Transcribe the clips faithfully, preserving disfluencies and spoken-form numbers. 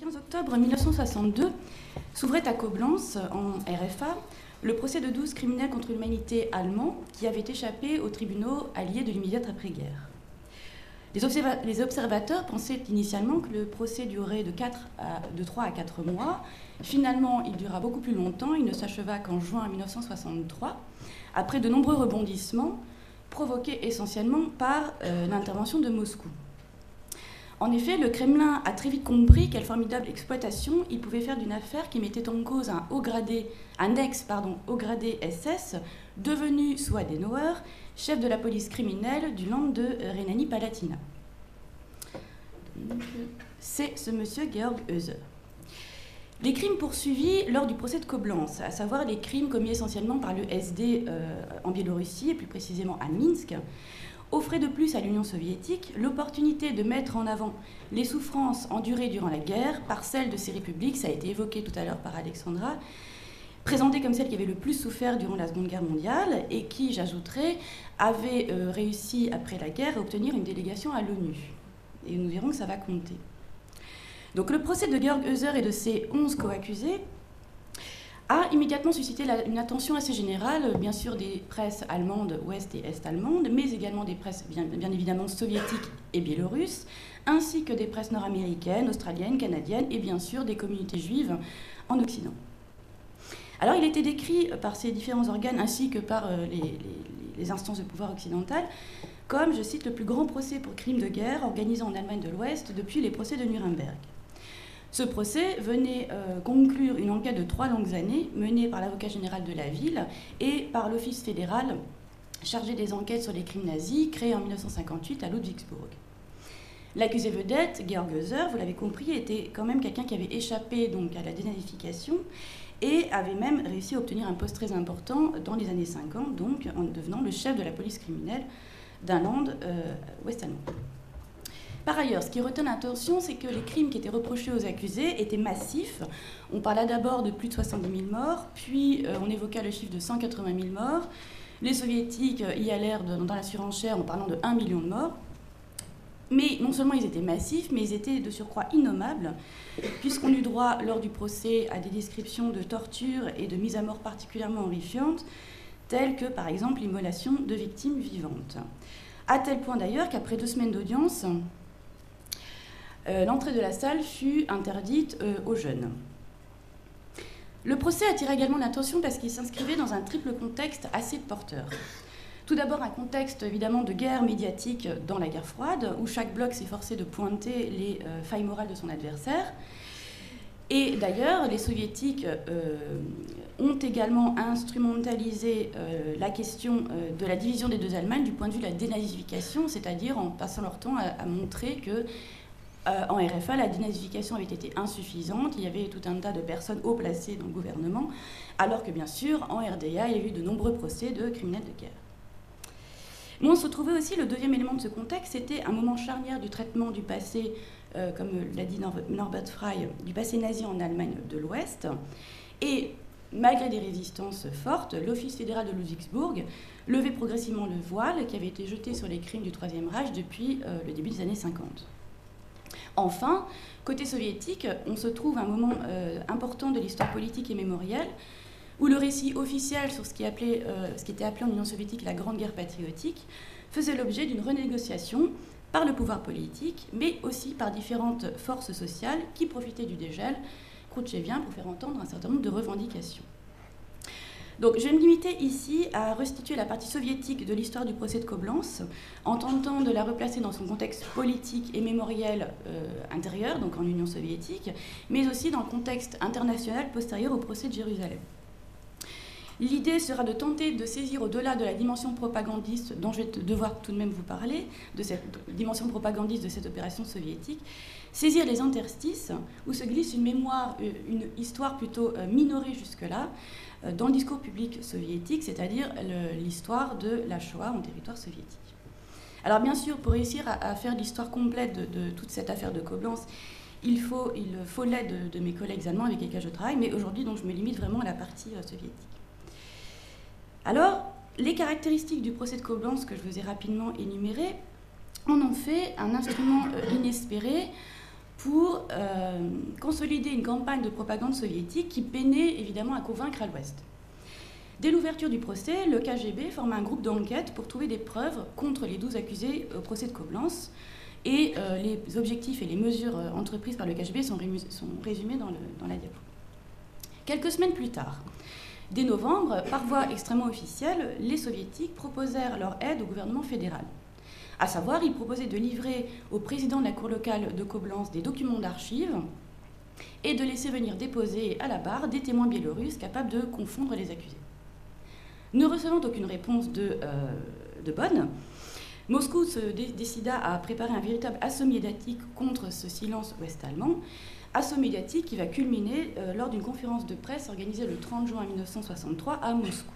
quinze octobre mille neuf cent soixante-deux s'ouvrait à Coblence, en R F A, le procès de douze criminels contre l'humanité allemands qui avaient échappé aux tribunaux alliés de l'immédiate après-guerre. Les, observa- les observateurs pensaient initialement que le procès durerait de, quatre à, de trois à quatre mois. Finalement, il dura beaucoup plus longtemps. Il ne s'acheva qu'en juin mille neuf cent soixante-trois, après de nombreux rebondissements provoqués essentiellement par euh, l'intervention de Moscou. En effet, le Kremlin a très vite compris quelle formidable exploitation il pouvait faire d'une affaire qui mettait en cause un haut gradé, un ex, pardon, haut gradé S S, devenu sous Adenauer, chef de la police criminelle du Land de Rhénanie-Palatinat. C'est ce monsieur Georg Heuser. Les crimes poursuivis lors du procès de Coblence, à savoir les crimes commis essentiellement par le S D euh, en Biélorussie, et plus précisément à Minsk, offrait de plus à l'Union soviétique l'opportunité de mettre en avant les souffrances endurées durant la guerre par celles de ces républiques, ça a été évoqué tout à l'heure par Alexandra, présentées comme celles qui avaient le plus souffert durant la Seconde Guerre mondiale et qui, j'ajouterais, avaient euh, réussi après la guerre à obtenir une délégation à l'ONU. Et nous verrons que ça va compter. Donc le procès de Georg Heuser et de ses onze co-accusés a immédiatement suscité la, une attention assez générale, bien sûr des presses allemandes, ouest et est allemandes, mais également des presses bien, bien évidemment soviétiques et biélorusses, ainsi que des presses nord-américaines, australiennes, canadiennes et bien sûr des communautés juives en Occident. Alors il était décrit par ces différents organes ainsi que par euh, les, les, les instances de pouvoir occidentales comme, je cite, le plus grand procès pour crimes de guerre organisé en Allemagne de l'Ouest depuis les procès de Nuremberg. Ce procès venait euh, conclure une enquête de trois longues années menée par l'avocat général de la ville et par l'office fédéral chargé des enquêtes sur les crimes nazis créé en mille neuf cent cinquante-huit à Ludwigsburg. L'accusé vedette, Georg Heuser, vous l'avez compris, était quand même quelqu'un qui avait échappé donc, à la dénazification et avait même réussi à obtenir un poste très important dans les années cinquante, donc en devenant le chef de la police criminelle d'un land euh, ouest-allemand. Par ailleurs, ce qui retient l'attention, c'est que les crimes qui étaient reprochés aux accusés étaient massifs. On parla d'abord de plus de soixante-dix mille morts, puis euh, on évoqua le chiffre de cent quatre-vingt mille morts. Les soviétiques y allèrent de, dans la surenchère en parlant de un million de morts. Mais non seulement ils étaient massifs, mais ils étaient de surcroît innommables, puisqu'on eut droit lors du procès à des descriptions de torture et de mise à mort particulièrement horrifiantes, telles que par exemple l'immolation de victimes vivantes. À tel point d'ailleurs qu'après deux semaines d'audience, Euh, l'entrée de la salle fut interdite euh, aux jeunes. Le procès attira également l'attention parce qu'il s'inscrivait dans un triple contexte assez porteur. Tout d'abord, un contexte évidemment de guerre médiatique dans la guerre froide, où chaque bloc s'efforçait de pointer les euh, failles morales de son adversaire. Et d'ailleurs, les soviétiques euh, ont également instrumentalisé euh, la question euh, de la division des deux Allemagnes du point de vue de la dénazification, c'est-à-dire en passant leur temps à, à montrer que Euh, en R F A, la dénazification avait été insuffisante. Il y avait tout un tas de personnes haut placées dans le gouvernement, alors que, bien sûr, en R D A, il y a eu de nombreux procès de criminels de guerre. Mais on se trouvait aussi, le deuxième élément de ce contexte, c'était un moment charnière du traitement du passé, euh, comme l'a dit Norbert Frey, du passé nazi en Allemagne de l'Ouest. Et malgré des résistances fortes, l'Office fédéral de Ludwigsburg levait progressivement le voile qui avait été jeté sur les crimes du Troisième Reich depuis euh, le début des années cinquante. Enfin, côté soviétique, on se trouve à un moment euh, important de l'histoire politique et mémorielle où le récit officiel sur ce qui, appelait, euh, ce qui était appelé en Union soviétique la Grande Guerre patriotique faisait l'objet d'une renégociation par le pouvoir politique, mais aussi par différentes forces sociales qui profitaient du dégel khrouchtchevien pour faire entendre un certain nombre de revendications. Donc, je vais me limiter ici à restituer la partie soviétique de l'histoire du procès de Coblence, en tentant de la replacer dans son contexte politique et mémoriel euh, intérieur, donc en Union soviétique, mais aussi dans le contexte international postérieur au procès de Jérusalem. L'idée sera de tenter de saisir au-delà de la dimension propagandiste dont je vais devoir tout de même vous parler, de cette dimension propagandiste de cette opération soviétique, saisir les interstices où se glisse une mémoire, une histoire plutôt minorée jusque-là, dans le discours public soviétique, c'est-à-dire l'histoire de la Shoah en territoire soviétique. Alors bien sûr, pour réussir à, à faire l'histoire complète de, de toute cette affaire de Coblence, il faut, il faut l'aide de, de mes collègues allemands avec lesquels je travaille, mais aujourd'hui, donc, je me limite vraiment à la partie euh, soviétique. Alors, les caractéristiques du procès de Coblence que je vous ai rapidement énumérées en ont fait un instrument euh, inespéré pour euh, consolider une campagne de propagande soviétique qui peinait évidemment à convaincre à l'Ouest. Dès l'ouverture du procès, le K G B forma un groupe d'enquête pour trouver des preuves contre les douze accusés au procès de Coblence. Et euh, les objectifs et les mesures euh, entreprises par le K G B sont, sont résumés dans, le, dans la diapo. Quelques semaines plus tard, dès novembre, par voie extrêmement officielle, les soviétiques proposèrent leur aide au gouvernement fédéral. À savoir, ils proposaient de livrer au président de la cour locale de Coblence des documents d'archives et de laisser venir déposer à la barre des témoins biélorusses capables de confondre les accusés. Ne recevant aucune réponse de, euh, de bonne, Moscou se dé décida à préparer un véritable assaut médiatique contre ce silence ouest-allemand, assaut médiatique qui va culminer euh, lors d'une conférence de presse organisée le trente juin mille neuf cent soixante-trois à Moscou.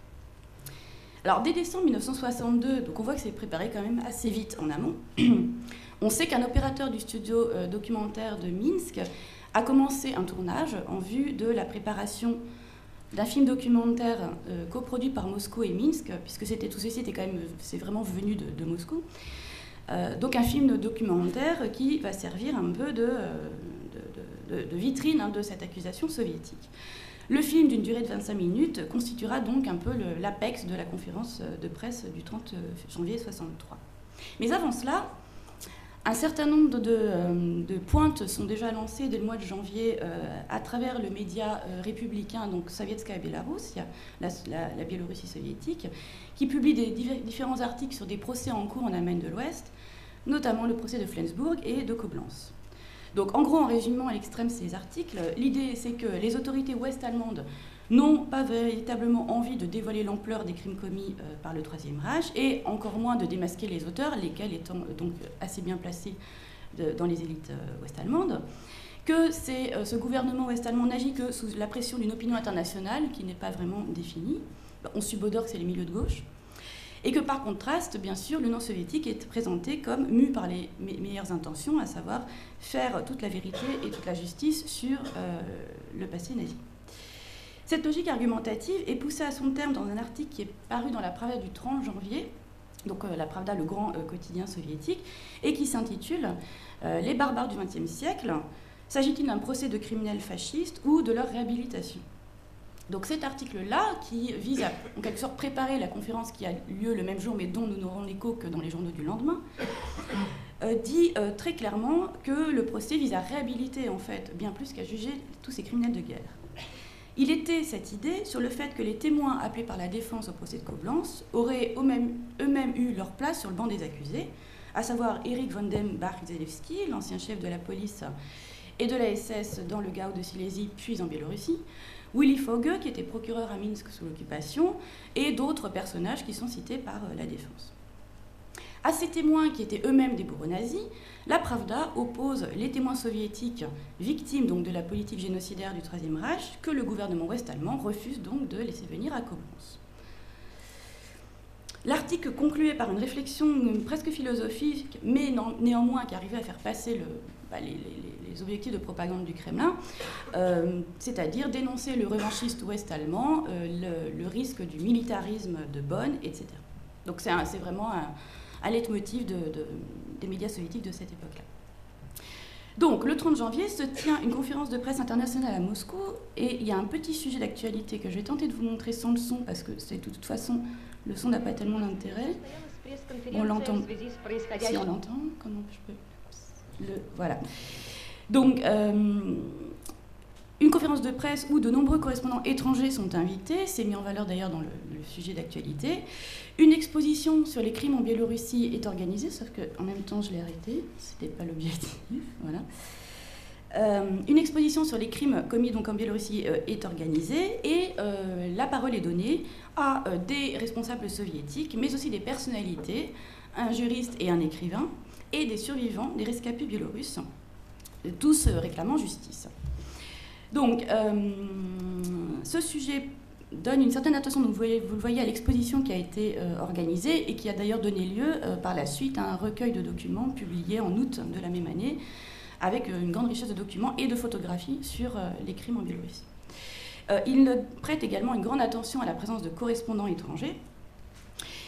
Alors, dès décembre mille neuf cent soixante-deux, donc on voit que c'est préparé quand même assez vite en amont, on sait qu'un opérateur du studio euh, documentaire de Minsk a commencé un tournage en vue de la préparation d'un film documentaire euh, coproduit par Moscou et Minsk, puisque c'était, tout ceci était quand même, c'est vraiment venu de, de Moscou. Euh, donc un film documentaire qui va servir un peu de, de, de, de vitrine hein, de cette accusation soviétique. Le film, d'une durée de vingt-cinq minutes, constituera donc un peu l'apex de la conférence de presse du trente janvier soixante-trois. Mais avant cela, un certain nombre de, de, de pointes sont déjà lancées dès le mois de janvier euh, à travers le média euh, républicain, donc Sovietskaya Belarus, la, la, la Biélorussie soviétique, qui publie des divers, différents articles sur des procès en cours en Allemagne de l'Ouest, notamment le procès de Flensburg et de Coblence. Donc en gros, en résumant à l'extrême ces articles, l'idée c'est que les autorités ouest-allemandes n'ont pas véritablement envie de dévoiler l'ampleur des crimes commis euh, par le Troisième Reich et encore moins de démasquer les auteurs, lesquels étant euh, donc assez bien placés de, dans les élites euh, ouest-allemandes, que euh, ce gouvernement ouest-allemand n'agit que sous la pression d'une opinion internationale qui n'est pas vraiment définie. On subodore que c'est les milieux de gauche. Et que par contraste, bien sûr, l'Union soviétique est présentée comme mue par les me meilleures intentions, à savoir faire toute la vérité et toute la justice sur euh, le passé nazi. Cette logique argumentative est poussée à son terme dans un article qui est paru dans la Pravda du trente janvier, donc euh, la Pravda, le grand euh, quotidien soviétique, et qui s'intitule euh, « Les barbares du vingtième siècle, s'agit-il d'un procès de criminels fascistes ou de leur réhabilitation ?» Donc cet article-là, qui vise à en quelque sorte préparer la conférence qui a lieu le même jour, mais dont nous n'aurons l'écho que dans les journaux du lendemain, euh, dit euh, très clairement que le procès vise à réhabiliter, en fait, bien plus qu'à juger tous ces criminels de guerre. Il était cette idée sur le fait que les témoins appelés par la défense au procès de Coblence auraient eux-mêmes eu leur place sur le banc des accusés, à savoir Erich von dem Bach-Zelewski, l'ancien chef de la police et de la S S dans le Gau de Silésie, puis en Biélorussie, Willy Fogge, qui était procureur à Minsk sous l'occupation, et d'autres personnages qui sont cités par la défense. À ces témoins qui étaient eux-mêmes des bourreaux nazis, la Pravda oppose les témoins soviétiques victimes donc de la politique génocidaire du Troisième Reich que le gouvernement ouest-allemand refuse donc de laisser venir à Coblence. L'article concluait par une réflexion presque philosophique, mais non, néanmoins qui arrivait à faire passer le, bah, les, les, les objectifs de propagande du Kremlin, euh, c'est-à-dire dénoncer le revanchiste ouest-allemand, euh, le, le risque du militarisme de Bonn, et cetera. Donc c'est vraiment un, un leitmotiv de, de, des médias soviétiques de cette époque-là. Donc, le trente janvier se tient une conférence de presse internationale à Moscou, et il y a un petit sujet d'actualité que je vais tenter de vous montrer sans le son, parce que de toute façon, le son n'a pas tellement d'intérêt. On l'entend. Si on l'entend, comment je peux... Le, voilà. Donc, euh, une conférence de presse où de nombreux correspondants étrangers sont invités, c'est mis en valeur d'ailleurs dans le, le sujet d'actualité. Une exposition sur les crimes en Biélorussie est organisée, sauf qu'en même temps je l'ai arrêtée, c'était pas l'objectif. Voilà. Euh, une exposition sur les crimes commis donc en Biélorussie euh, est organisée et euh, la parole est donnée à euh, des responsables soviétiques, mais aussi des personnalités, un juriste et un écrivain, et des survivants des rescapés biélorusses, tous euh, réclamant justice. Donc, euh, ce sujet donne une certaine attention, donc vous, voyez, vous le voyez à l'exposition qui a été euh, organisée et qui a d'ailleurs donné lieu euh, par la suite à un recueil de documents publié en août de la même année, avec euh, une grande richesse de documents et de photographies sur euh, les crimes en Biélorussie. Euh, il prête également une grande attention à la présence de correspondants étrangers. Et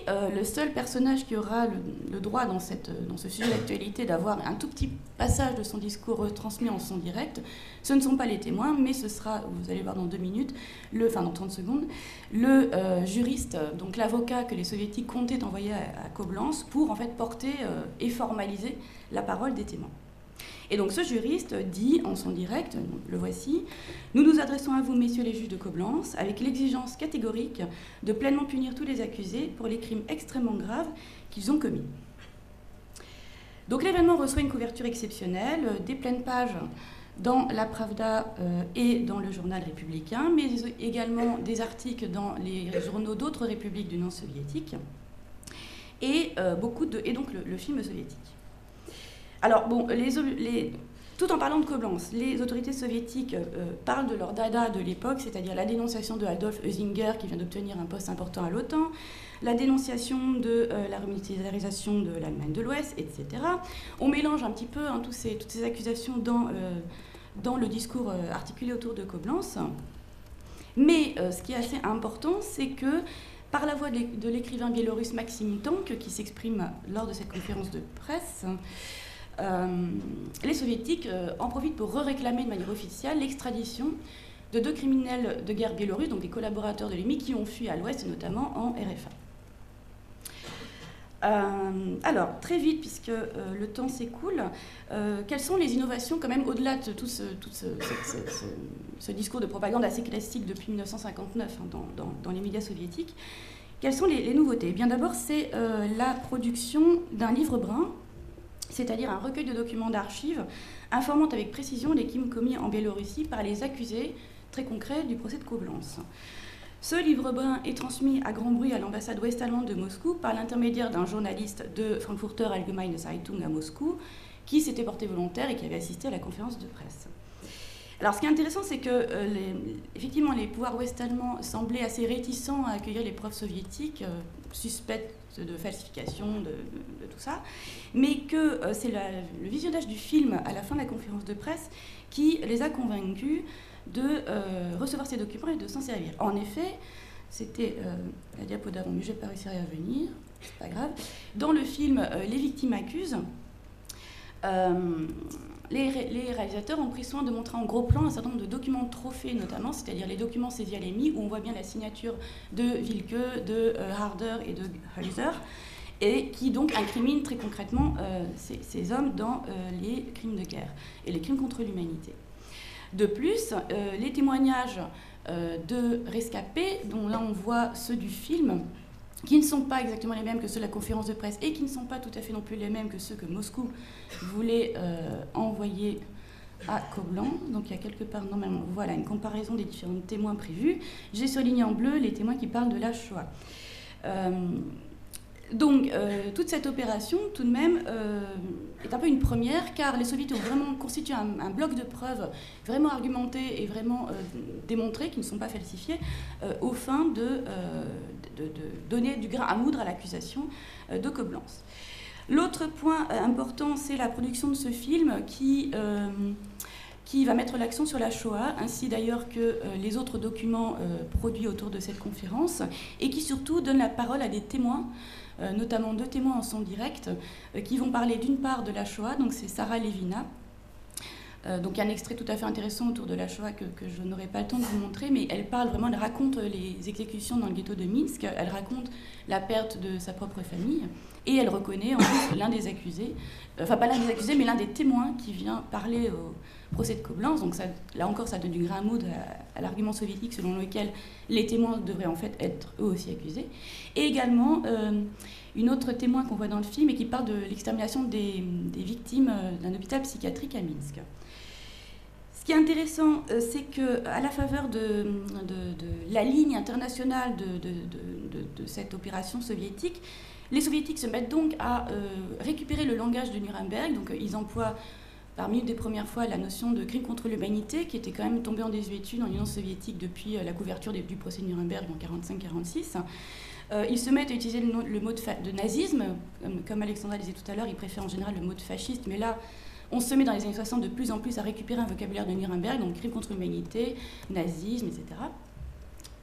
euh, le seul personnage qui aura le, le droit dans, cette, dans ce sujet d'actualité d'avoir un tout petit passage de son discours retransmis en son direct, ce ne sont pas les témoins, mais ce sera, vous allez voir dans deux minutes, le, enfin dans trente secondes, le euh, juriste, donc l'avocat que les soviétiques comptaient envoyer à, à Coblence pour en fait porter euh, et formaliser la parole des témoins. Et donc ce juriste dit en son direct, le voici, « Nous nous adressons à vous, messieurs les juges de Coblence, avec l'exigence catégorique de pleinement punir tous les accusés pour les crimes extrêmement graves qu'ils ont commis. » Donc l'événement reçoit une couverture exceptionnelle, des pleines pages dans la Pravda euh, et dans le journal républicain, mais également des articles dans les journaux d'autres républiques du Nord soviétique, et, euh, beaucoup de, et donc le, le film soviétique. Alors, bon, les, les, tout en parlant de Coblence, les autorités soviétiques euh, parlent de leur dada de l'époque, c'est-à-dire la dénonciation de Adolf Husinger, qui vient d'obtenir un poste important à l'OTAN, la dénonciation de euh, la remilitarisation de l'Allemagne de l'Ouest, et cetera. On mélange un petit peu hein, tous ces, toutes ces accusations dans, euh, dans le discours euh, articulé autour de Coblence. Mais euh, ce qui est assez important, c'est que par la voix de l'écrivain biélorusse Maxime Tank, qui s'exprime lors de cette conférence de presse, Euh, les soviétiques euh, en profitent pour réclamer de manière officielle l'extradition de deux criminels de guerre biélorusses, donc des collaborateurs de l'E M I, qui ont fui à l'Ouest, notamment en R F A. Euh, alors, très vite, puisque euh, le temps s'écoule, euh, quelles sont les innovations quand même, au-delà de tout, ce, tout ce, ce, ce, ce discours de propagande assez classique depuis mille neuf cent cinquante-neuf hein, dans, dans, dans les médias soviétiques? Quelles sont les, les nouveautés? Eh bien, d'abord, c'est euh, la production d'un livre brun, c'est-à-dire un recueil de documents d'archives informant avec précision les crimes commis en Biélorussie par les accusés très concrets du procès de Coblence. Ce livre brun est transmis à grand bruit à l'ambassade ouest-allemande de Moscou par l'intermédiaire d'un journaliste de Frankfurter Allgemeine Zeitung à Moscou qui s'était porté volontaire et qui avait assisté à la conférence de presse. Alors, ce qui est intéressant, c'est que, euh, les, effectivement, les pouvoirs ouest-allemands semblaient assez réticents à accueillir les preuves soviétiques, euh, suspectes de falsification, de, de, de tout ça, mais que euh, c'est le visionnage du film à la fin de la conférence de presse qui les a convaincus de euh, recevoir ces documents et de s'en servir. En effet, c'était euh, la diapo d'avant, mais je n'ai pas réussi à y revenir, c'est pas grave. Dans le film euh, Les victimes accusent, euh, Les, ré les réalisateurs ont pris soin de montrer en gros plan un certain nombre de documents trophées notamment, c'est-à-dire les documents saisis à l'E M I où on voit bien la signature de Wilke, de euh, Harder et de Hölzer, et qui donc incriminent très concrètement euh, ces, ces hommes dans euh, les crimes de guerre et les crimes contre l'humanité. De plus, euh, les témoignages euh, de rescapés, dont là on voit ceux du film, qui ne sont pas exactement les mêmes que ceux de la conférence de presse et qui ne sont pas tout à fait non plus les mêmes que ceux que Moscou voulait euh, envoyer à Coblence. Donc il y a quelque part, normalement, voilà, une comparaison des différents témoins prévus. J'ai souligné en bleu les témoins qui parlent de la Shoah. Euh, donc euh, toute cette opération, tout de même, euh, est un peu une première, car les soviétiques ont vraiment constitué un, un bloc de preuves vraiment argumenté et vraiment euh, démontré, qui ne sont pas falsifiés, euh, aux fins de, euh, de, de donner du grain à moudre à l'accusation euh, de Coblence. L'autre point euh, important, c'est la production de ce film qui, euh, qui va mettre l'accent sur la Shoah, ainsi d'ailleurs que euh, les autres documents euh, produits autour de cette conférence, et qui surtout donne la parole à des témoins, euh, notamment deux témoins en son direct, euh, qui vont parler d'une part de la Shoah, donc c'est Sarah Levina. Euh, donc il y a un extrait tout à fait intéressant autour de la Shoah que, que je n'aurai pas le temps de vous montrer, mais elle parle vraiment, elle raconte les exécutions dans le ghetto de Minsk, elle raconte la perte de sa propre famille, et elle reconnaît en plus l'un des accusés, euh, enfin pas l'un des accusés, mais l'un des témoins qui vient parler au procès de Coblence. Donc ça, là encore, ça donne du grain à moudre à, à l'argument soviétique selon lequel les témoins devraient en fait être eux aussi accusés. Et également euh, une autre témoin qu'on voit dans le film et qui parle de l'extermination des, des victimes d'un hôpital psychiatrique à Minsk. Ce qui est intéressant, euh, c'est qu'à la faveur de, de, de la ligne internationale de, de, de, de, de cette opération soviétique, les soviétiques se mettent donc à euh, récupérer le langage de Nuremberg. Donc euh, ils emploient parmi une des premières fois la notion de crime contre l'humanité, qui était quand même tombée en désuétude dans l'Union soviétique depuis euh, la couverture des, du procès de Nuremberg en quarante-cinq quarante-six. Euh, ils se mettent à utiliser le, le mot de, de nazisme. Comme, comme Alexandra disait tout à l'heure, ils préfèrent en général le mot de fasciste, mais là, on se met dans les années soixante de plus en plus à récupérer un vocabulaire de Nuremberg, donc crime contre l'humanité, nazisme, et cetera.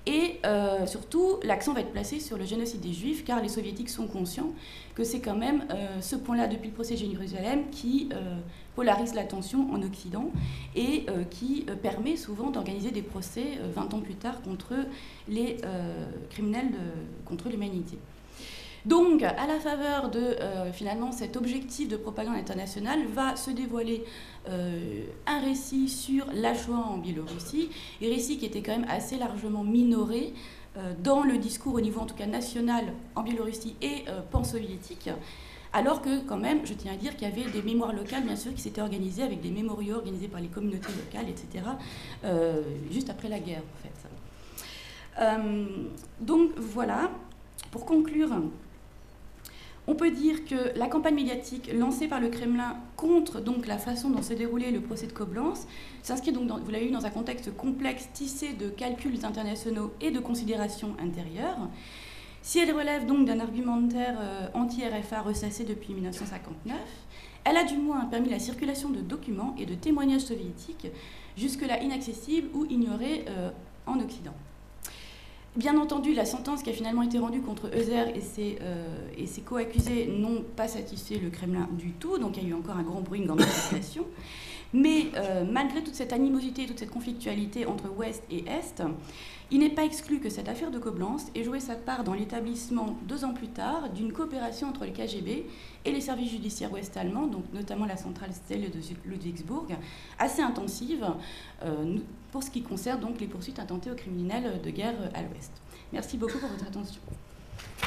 Et euh, surtout, l'accent va être placé sur le génocide des Juifs, car les Soviétiques sont conscients que c'est quand même euh, ce point-là, depuis le procès de Jérusalem, qui euh, polarise l'attention en Occident et euh, qui euh, permet souvent d'organiser des procès euh, vingt ans plus tard contre les euh, criminels de, contre l'humanité. Donc, à la faveur de euh, finalement cet objectif de propagande internationale, va se dévoiler euh, un récit sur la Shoah en Biélorussie, un récit qui était quand même assez largement minoré euh, dans le discours au niveau en tout cas national en Biélorussie et euh, pan-soviétique, alors que quand même, je tiens à dire qu'il y avait des mémoires locales, bien sûr, qui s'étaient organisées avec des mémoriaux organisés par les communautés locales, et cetera, euh, juste après la guerre, en fait. Euh, donc, voilà. Pour conclure, on peut dire que la campagne médiatique lancée par le Kremlin contre donc, la façon dont s'est déroulé le procès de Coblence s'inscrit donc, dans, vous l'avez vu, dans un contexte complexe tissé de calculs internationaux et de considérations intérieures. Si elle relève donc d'un argumentaire euh, anti-R F A ressassé depuis mille neuf cent cinquante-neuf, elle a du moins permis la circulation de documents et de témoignages soviétiques jusque-là inaccessibles ou ignorés euh, en Occident. Bien entendu, la sentence qui a finalement été rendue contre Heuser et ses, euh, et ses co-accusés n'ont pas satisfait le Kremlin du tout, donc il y a eu encore un grand bruit, une grande manifestation. Mais euh, malgré toute cette animosité, toute cette conflictualité entre Ouest et Est, il n'est pas exclu que cette affaire de Coblence ait joué sa part dans l'établissement, deux ans plus tard, d'une coopération entre le K G B et les services judiciaires ouest-allemands, donc notamment la centrale Stelle de Ludwigsburg, assez intensive euh, pour ce qui concerne donc les poursuites intentées aux criminels de guerre à l'Ouest. Merci beaucoup pour votre attention.